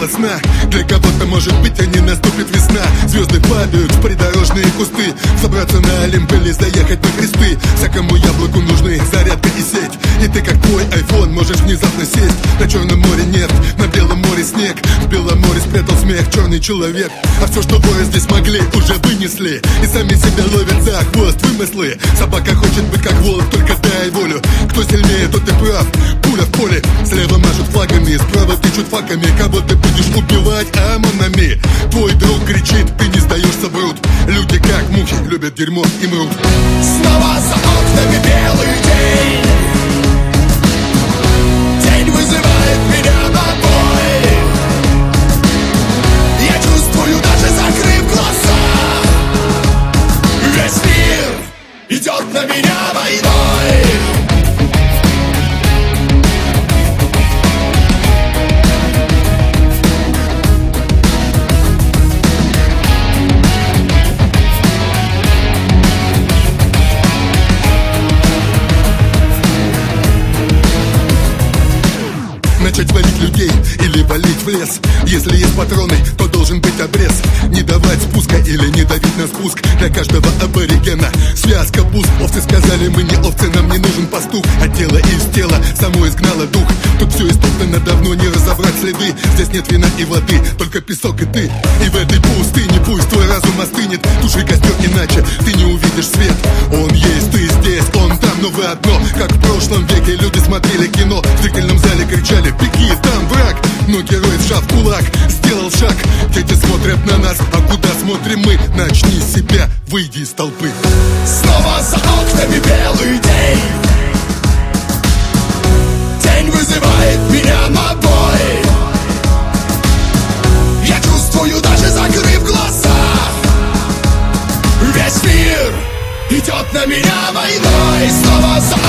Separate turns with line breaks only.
сна. Для кого-то, может быть, и не наступит весна. Звезды падают в придорожные кусты. Собраться на Олимп или заехать на кресты. Всякому яблоку нужны зарядка и сеть. И ты, как твой айфон, можешь внезапно сесть. На Черном море нефть, на Белом море снег. В Белом море спрятал смех черный человек. А все, что воры здесь могли, уже вынесли. И сами себя ловят за хвост вымыслы. Собака хочет быть как волк, только дай волю. Кто сильнее, тот и прав. Пуля в поле, слева машут флагами, справа тычут факами. Кого ты будешь убивать ОМОНами? Твой друг кричит, ты не сдаешься, брут. Люди как мухи, любят дерьмо и мрут.
Снова за окнами белый день. День вызывает меня на бой. Я чувствую, даже закрыв глаза, весь мир идет на меня войной.
Начать валить людей или валить в лес. Если есть патроны, то должен быть обрез. Не давать спуска или не давить на спуск. Для каждого аборигена связка пуст. Овцы сказали, мы не овцы, нам не нужен пастух. А тело из тела само изгнало дух. Тут все истоптано, давно не разобрать следы. Здесь нет вина и воды, только песок и ты. И в этой пустыне пусть твой разум остынет. Туши костер, иначе ты не увидишь свет. Он есть, ты здесь, он там, но вы одно. Как в прошлом веке люди смотрели кино. В зрительном зале кричали: беги, там враг. Но герой, сжав кулак, сделал шаг. Дети смотрят на нас, а куда смотрим мы? Начни с себя, выйди из толпы.
Снова за окнами белый день. День вызывает меня на бой. Я чувствую, даже закрыв глаза, весь мир идет на меня войной. Снова за